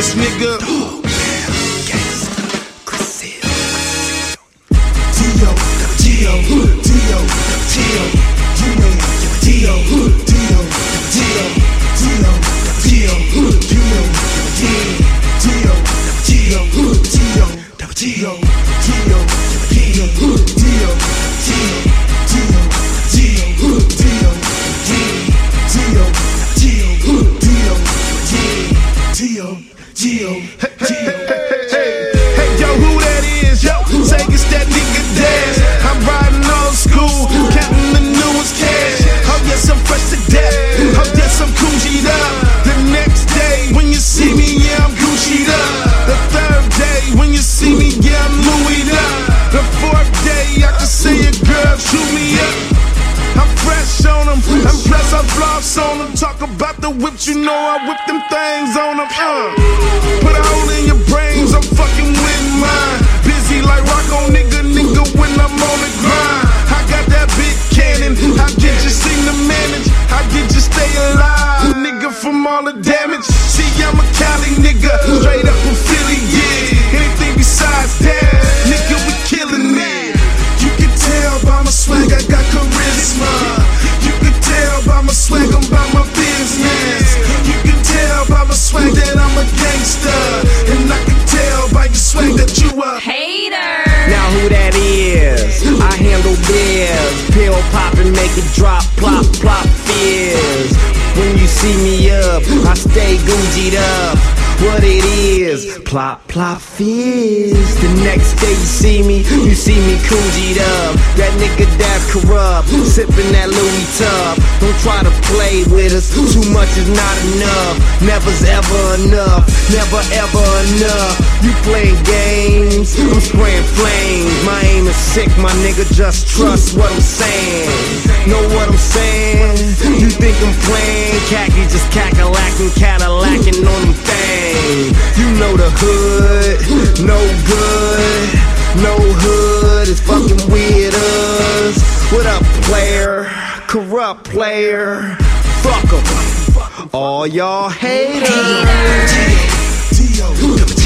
bitch nigga. Hey, yo, who that is? Yo, say it's that nigga Dash. I'm riding old school, counting the newest cash. Oh yes, I'm fresh to death. Oh yes, I'm Gucci'd up. The next day, when you see me, yeah, I'm Gucci'd up. The third day, when you see me, yeah, I'm Louis'd up. The fourth day, I can see a girl chew me up. I'm fresh on them, I'm blessed, I floss on them. Talk about the whips, you know I whip them things on them. Put a hole in your brains, I'm fucking with mine. Busy like Rocco, nigga, when I'm on the grind. I got that big cannon, how did you seem to manage? How did you stay alive, nigga, from all the damage? See, I'm a Cali nigga, straight up from Philly, yeah. Anything besides that, nigga, we killing it. You can tell by my swag, I got charisma. You can tell by my swag, I'm about my business. You can tell by my swag that I'm a gangster. And I can tell by your swag that you a hater. Now who that is? I handle biz. Pill pop and make it drop, plop, plop, fizz. When you see me up, I stay Gucci'd up. What it is, plop, plop, fizz. The next day you see me Gucci'd up. That nigga that's corrupt, sipping that Louis tub. Don't try to play with us, too much is not enough. Never's ever enough, never ever enough. You playing games, I'm spraying flames. My aim is sick, my nigga, just trust what I'm saying. Know what I'm saying? You think I'm playing? Khaki just cackalaacking, Cadillacing on them things. You know the hood, no good, no hood is fucking with us. What up, player? Corrupt player. Fuck 'em. All y'all haters.